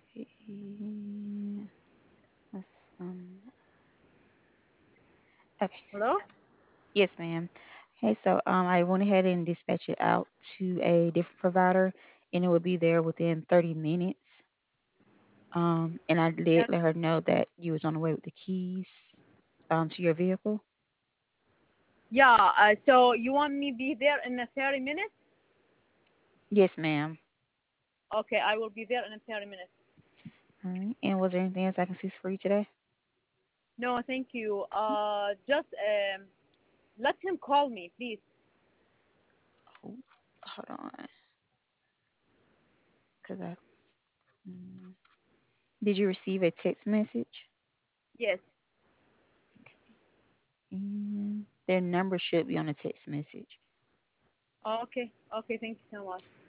Okay. Okay. Hello? Yes, ma'am. Okay, so I went ahead and dispatched it out to a different provider, and it will be there within 30 minutes. And I Yeah. did let her know that you was on the way with the keys to your vehicle. Yeah. So you want me be there in 30 minutes? Yes, ma'am. Okay, I will be there in 30 minutes. All right. And was there anything else I can see for you today? No, thank you. Just let him call me, please. Oh, hold on, cause mm, did you receive a text message? Yes. And their number should be on the text message. Okay. Okay. Thank you so much.